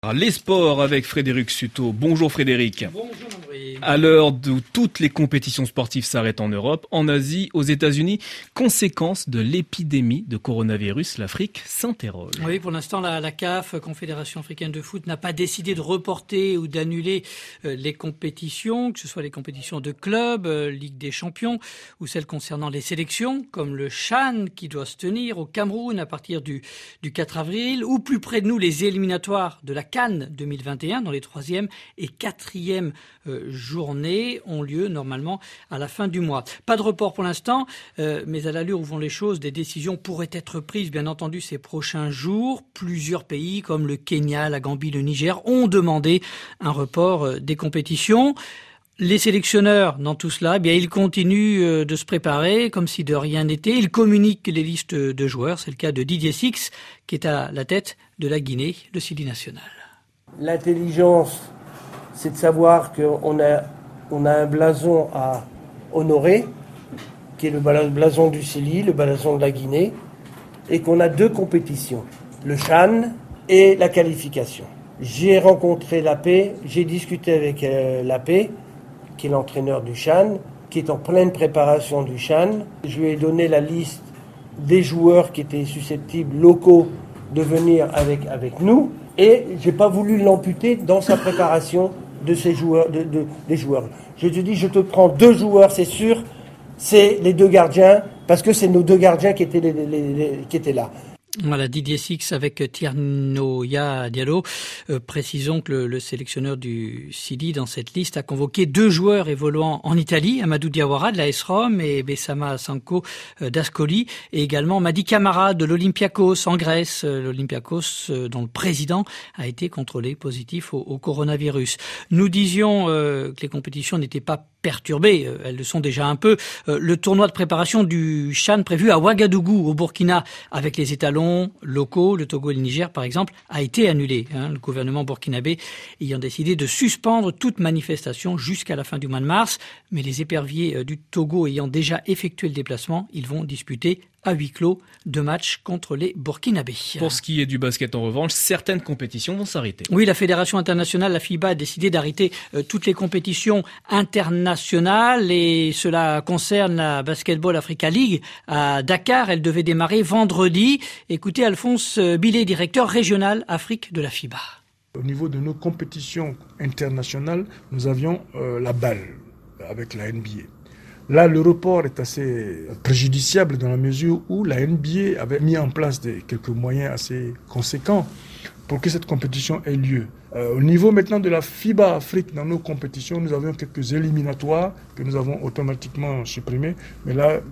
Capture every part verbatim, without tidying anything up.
Les sports avec Frédéric Suto. Bonjour Frédéric. Bonjour André. À l'heure où toutes les compétitions sportives s'arrêtent en Europe, en Asie, aux États-Unis, conséquence de l'épidémie de coronavirus, l'Afrique s'interroge. Oui, pour l'instant, la, la C A F, Confédération africaine de foot, n'a pas décidé de reporter ou d'annuler euh, les compétitions, que ce soit les compétitions de clubs, euh, Ligue des champions, ou celles concernant les sélections, comme le CHAN qui doit se tenir au Cameroun à partir du, du quatre avril, ou plus près de nous, les éliminatoires de la Cannes deux mille vingt et un, dont les troisième et quatrième euh, journées ont lieu normalement à la fin du mois. Pas de report pour l'instant, euh, mais à l'allure où vont les choses, des décisions pourraient être prises, bien entendu, ces prochains jours. Plusieurs pays, comme le Kenya, la Gambie, le Niger, ont demandé un report euh, des compétitions. Les sélectionneurs, dans tout cela, eh bien, ils continuent de se préparer comme si de rien n'était. Ils communiquent les listes de joueurs. C'est le cas de Didier Six, qui est à la tête de la Guinée, le Sili national. L'intelligence, c'est de savoir qu'on a, on a un blason à honorer, qui est le blason du Sili, le blason de la Guinée, et qu'on a deux compétitions, le CHAN et la qualification. J'ai rencontré l'A P, j'ai discuté avec euh, l'A P, qui est l'entraîneur du CHAN, qui est en pleine préparation du CHAN. Je lui ai donné la liste des joueurs qui étaient susceptibles, locaux, de venir avec, avec nous. Et je n'ai pas voulu l'amputer dans sa préparation de ces joueurs, de, de, des joueurs. Je te dis, je te prends deux joueurs, c'est sûr, c'est les deux gardiens, parce que c'est nos deux gardiens qui étaient, les, les, les, qui étaient là. Voilà, Didier Six avec Tiernoya Diallo. Euh, précisons que le, le sélectionneur du Sili, dans cette liste, a convoqué deux joueurs évoluant en Italie, Amadou Diawara de l'A S Rome et Bessama Sanko euh, d'Ascoli, et également Madi Camara de l'Olympiakos en Grèce, euh, l'Olympiakos euh, dont le président a été contrôlé positif au, au coronavirus. Nous disions euh, que les compétitions n'étaient pas perturbées, euh, elles le sont déjà un peu. Euh, le tournoi de préparation du CHAN prévu à Ouagadougou, au Burkina, avec les étalons locaux, le Togo et le Niger par exemple, a été annulé. Hein, le gouvernement burkinabé ayant décidé de suspendre toute manifestation jusqu'à la fin du mois de mars. Mais les éperviers du Togo ayant déjà effectué le déplacement, ils vont disputer à huis clos deux matchs contre les Burkinabés. Pour ce qui est du basket en revanche, certaines compétitions vont s'arrêter. Oui, la Fédération internationale, la FIBA, a décidé d'arrêter euh, toutes les compétitions internationales et cela concerne la Basketball Africa League à Dakar. Elle devait démarrer vendredi. Écoutez Alphonse Billet, directeur régional Afrique de la FIBA. Au niveau de nos compétitions internationales, nous avions euh, la balle avec la N B A. Là, le report est assez préjudiciable dans la mesure où la N B A avait mis en place des, quelques moyens assez conséquents pour que cette compétition ait lieu. Euh, au niveau maintenant de la FIBA Afrique, dans nos compétitions, nous avions quelques éliminatoires que nous avons automatiquement supprimés. Mais là,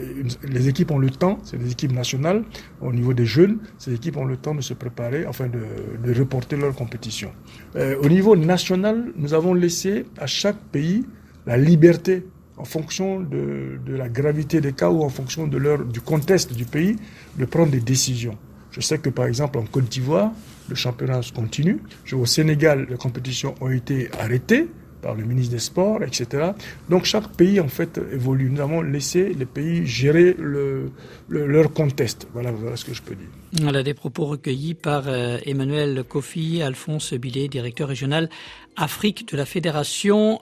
les équipes ont le temps, c'est des équipes nationales. Au niveau des jeunes, ces équipes ont le temps de se préparer, enfin de, de reporter leur compétition. Euh, au niveau national, nous avons laissé à chaque pays la liberté en fonction de, de la gravité des cas ou en fonction de leur, du contexte du pays, de prendre des décisions. Je sais que par exemple en Côte d'Ivoire, le championnat continue. Au Sénégal, les compétitions ont été arrêtées par le ministre des Sports, et cetera. Donc chaque pays en fait évolue. Nous avons laissé les pays gérer le, le, leur contexte. Voilà, voilà ce que je peux dire. Voilà des propos recueillis par euh, Emmanuel Kofi, Alphonse Billet, directeur régional Afrique de la Fédération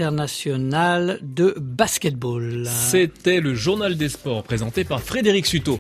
internationale de basketball. C'était le journal des sports présenté par Frédéric Suto.